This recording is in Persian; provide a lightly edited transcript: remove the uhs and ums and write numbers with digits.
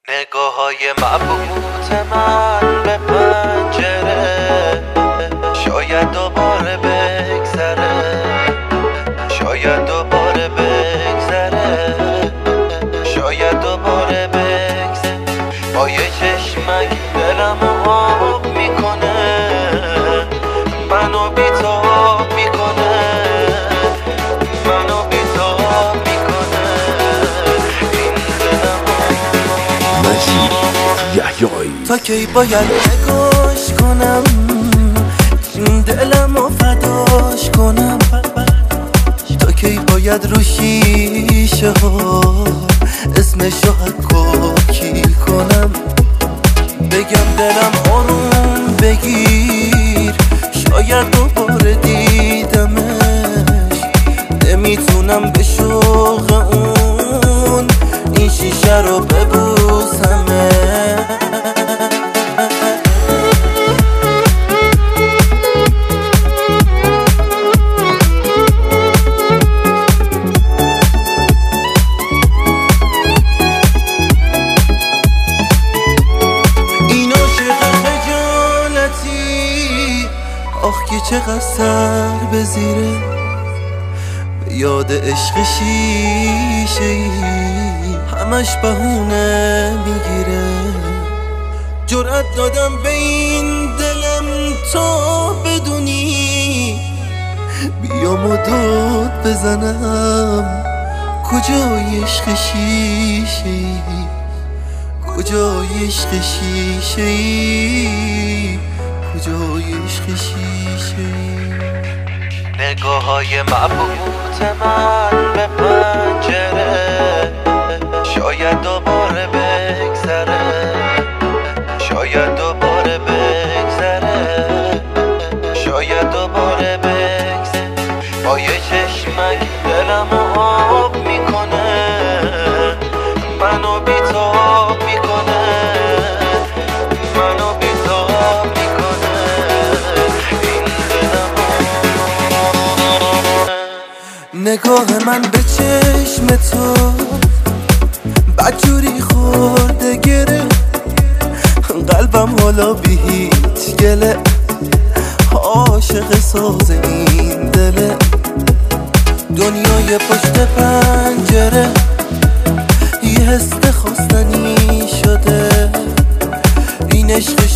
نگاه‌های مبهوت من به پنجره شاید دوباره بگذره، شاید دوباره بگذره، شاید دوباره بگذره. با یه چشمک دلمو آب میکنه، منو بی‌تاب میکنه، منو بی‌تاب میکنه. این دلمو مجید یحیایی تا کی باید نگاش کنم، این دلمو فداش کنم؟ تا کی باید رو شیشه ها اسمشو حکاکی کنم؟ بگم دلم آروم بگیر، شاید دوباره دیدمش. نمیتونم به شوق اون این شیشه رو ببوسمه. آخ که چقدر سر بزیره به یاد عشق شیشه‌ای، همش بهونه میگیره. جرأت دادم به این دلم تا بدونی، بیام و داد بزنم کجای عشق شیشه‌ای، کجای عشق شیشه‌ای، کجای عشق شیشه‌ای. نگاه‌های مبهوت من به پنجره شاید دوباره بگذره، شاید دوباره بگذره، شاید دوباره بگذره. با یه چشمک دلمو آب میکنه، منو بی‌تاب میکنه، منو بی‌تاب میکنه. این دلمو نگاه من به چشم تو بدجوری خورده گره، قلبم حالا بی هیچ گله عاشق ساز این دله. دنیای پشت پنجره یه حس خواستنی شده، این عشق